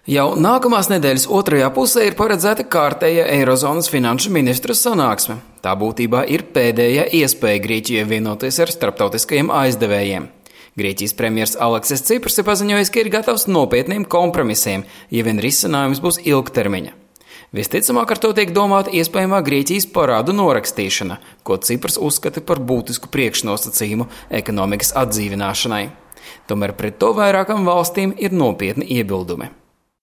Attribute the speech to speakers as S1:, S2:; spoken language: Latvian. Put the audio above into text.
S1: Jau nākamās nedēļas otrajā pusē ir paredzēta kārtējā Eirozonas finanšu ministru sanāksme. Tā būtībā ir pēdējā iespēja Grieķijai vienoties ar starptautiskajiem aizdevējiem. Grieķijas premjers Aleksis Cipras ir paziņojis, ka ir gatavs nopietniem kompromisiem, ja vien risinājums būs ilgtermiņa. Visticamāk, ar to tiek domāta iespējamā Grieķijas parādu norakstīšana, ko Cipras uzskata par būtisku priekšnosacījumu ekonomikas atdzīvināšanai. Tomēr pret to vairākām valstīm ir nopietni iebildumi.